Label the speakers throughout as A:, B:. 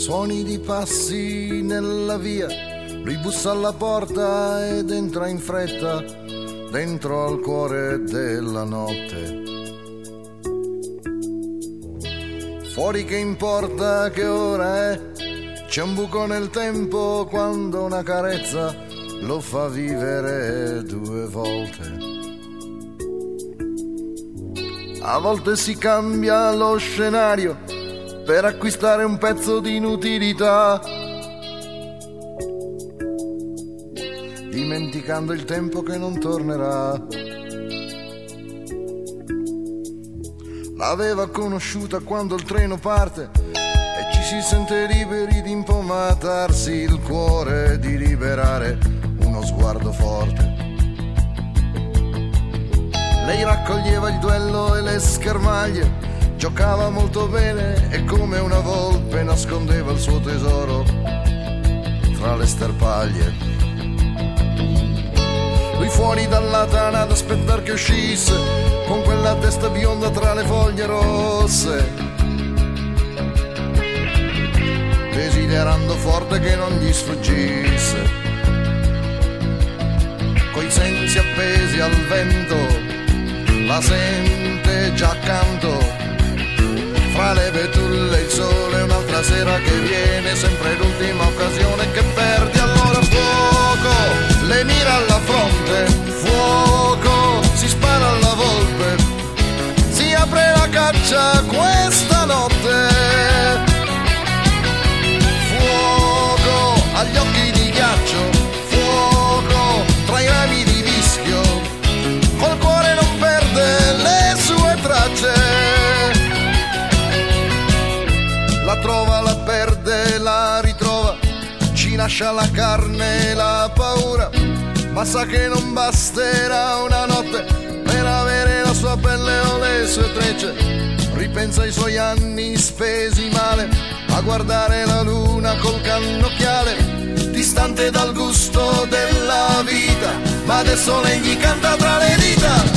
A: Suoni di passi nella via, lui bussa alla porta ed entra in fretta dentro al cuore della notte. Fuori che importa che ora è, c'è un buco nel tempo quando una carezza lo fa vivere due volte. A volte si cambia lo scenario per acquistare un pezzo di inutilità, dimenticando il tempo che non tornerà. L'aveva conosciuta quando il treno parte e ci si sente liberi di impomatarsi il cuore, di liberare uno sguardo forte. Lei raccoglieva il duello e le schermaglie, giocava molto bene e come una volpe nascondeva il suo tesoro tra le sterpaglie. Lui fuori dalla tana ad aspettar che uscisse, con quella testa bionda tra le foglie rosse, desiderando forte che non gli sfuggisse. Coi sensi appesi al vento, la sente già accanto, fra le betulle il sole, un'altra sera che viene, sempre l'ultima occasione che perdi. Allora fuoco, le mira alla fronte, fuoco, si spara alla volpe, si apre la caccia questa notte. Fuoco, agli occhi di ghiaccio, fuoco, tra i rami di vischio, col cuore non perde le sue tracce. La trova, la perde, la ritrova, ci lascia la carne e la paura, ma sa che non basterà una notte per avere la sua pelle o le sue trecce. Ripensa ai suoi anni spesi male, a guardare la luna col cannocchiale, distante dal gusto della vita, ma adesso lei gli canta tra le dita.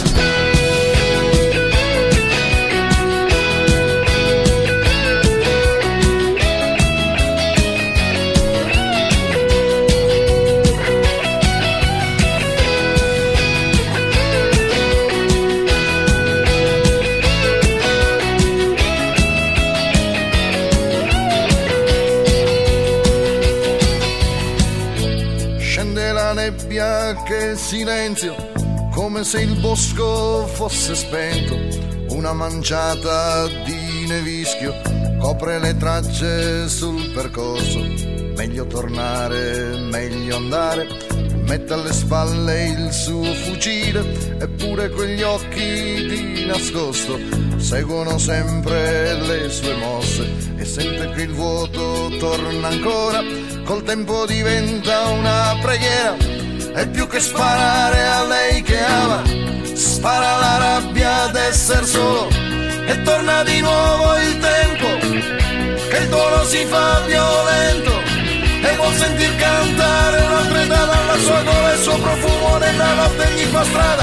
A: Che silenzio, come se il bosco fosse spento, una manciata di nevischio copre le tracce sul percorso. Meglio tornare, meglio andare, mette alle spalle il suo fucile, eppure quegli occhi di nascosto seguono sempre le sue mosse, e sente che il vuoto torna ancora, col tempo diventa una preghiera. E più che sparare a lei che ama, spara la rabbia d'esser solo, e torna di nuovo il tempo che il tuono si fa violento, e vuol sentir cantare un'altra età dalla sua gola, il suo profumo nella notte gli fa strada.